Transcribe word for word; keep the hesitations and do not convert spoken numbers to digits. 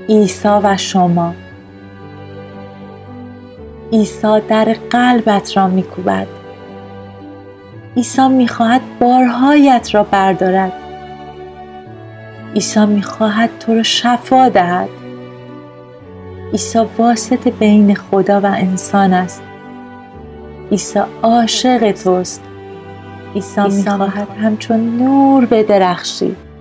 عیسی و شما. عیسی در قلبت را می‌کوبد. عیسی می‌خواهد بارهایت را بردارد. عیسی می‌خواهد تو را شفا دهد. عیسی واسطه بین خدا و انسان است. عیسی عاشق توست. عیسی می‌خواهد همچون نور بدرخشی.